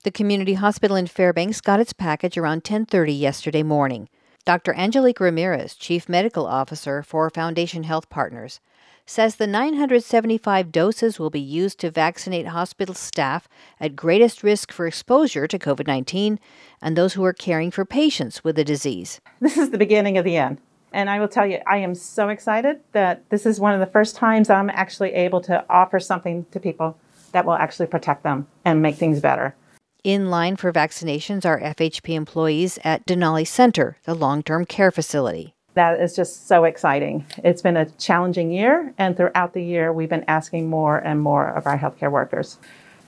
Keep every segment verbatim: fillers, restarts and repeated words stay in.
The community hospital in Fairbanks got its package around ten thirty yesterday morning. Doctor Angelique Ramirez, Chief Medical Officer for Foundation Health Partners, says the nine hundred seventy-five doses will be used to vaccinate hospital staff at greatest risk for exposure to COVID nineteen and those who are caring for patients with the disease. This is the beginning of the end. And I will tell you, I am so excited that this is one of the first times I'm actually able to offer something to people that will actually protect them and make things better. In line for vaccinations are F H P employees at Denali Center, the long-term care facility. That is just so exciting. It's been a challenging year, and throughout the year, we've been asking more and more of our healthcare workers.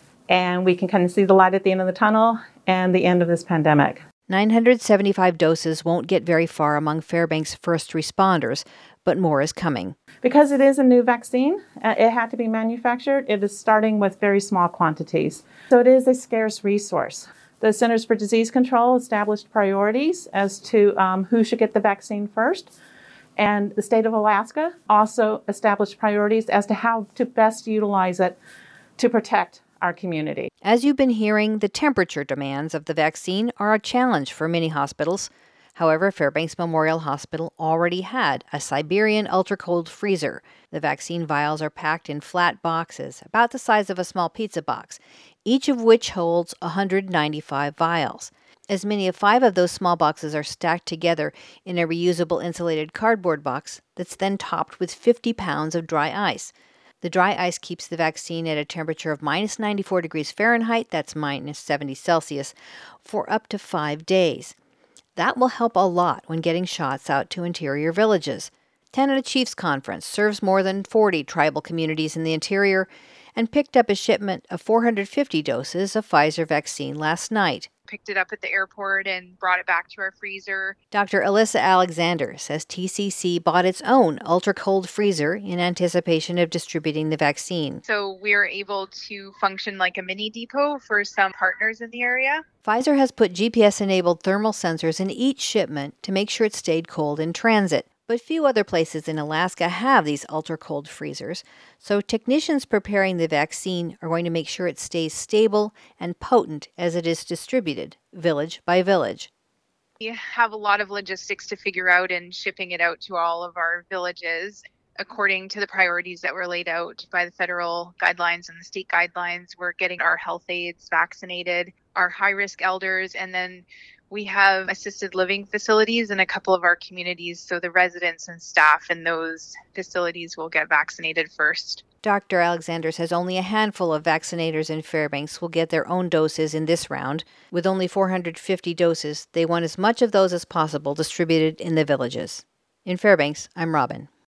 And we can kind of see the light at the end of the tunnel and the end of this pandemic. nine hundred seventy-five doses won't get very far among Fairbanks' first responders, but more is coming. Because it is a new vaccine, uh, it had to be manufactured. It is starting with very small quantities. So it is a scarce resource. The Centers for Disease Control established priorities as to um, who should get the vaccine first. And the state of Alaska also established priorities as to how to best utilize it to protect our community. As you've been hearing, the temperature demands of the vaccine are a challenge for many hospitals. However, Fairbanks Memorial Hospital already had a Siberian ultra-cold freezer. The vaccine vials are packed in flat boxes, about the size of a small pizza box, each of which holds one hundred ninety-five vials. As many as five of those small boxes are stacked together in a reusable insulated cardboard box that's then topped with fifty pounds of dry ice. The dry ice keeps the vaccine at a temperature of minus ninety-four degrees Fahrenheit, that's minus seventy Celsius, for up to five days. That will help a lot when getting shots out to interior villages. Canada Chiefs Conference serves more than forty tribal communities in the interior and picked up a shipment of four hundred fifty doses of Pfizer vaccine last night. Picked it up at the airport and brought it back to our freezer. Doctor Alyssa Alexander says T C C bought its own ultra-cold freezer in anticipation of distributing the vaccine. So we are able to function like a mini depot for some partners in the area. Pfizer has put G P S-enabled thermal sensors in each shipment to make sure it stayed cold in transit. But few other places in Alaska have these ultra-cold freezers, so technicians preparing the vaccine are going to make sure it stays stable and potent as it is distributed, village by village. We have a lot of logistics to figure out in shipping it out to all of our villages. According to the priorities that were laid out by the federal guidelines and the state guidelines, we're getting our health aides vaccinated, our high-risk elders, and then we have assisted living facilities in a couple of our communities, so the residents and staff in those facilities will get vaccinated first. Doctor Alexander says only a handful of vaccinators in Fairbanks will get their own doses in this round. With only four hundred fifty doses, they want as much of those as possible distributed in the villages. In Fairbanks, I'm Robin.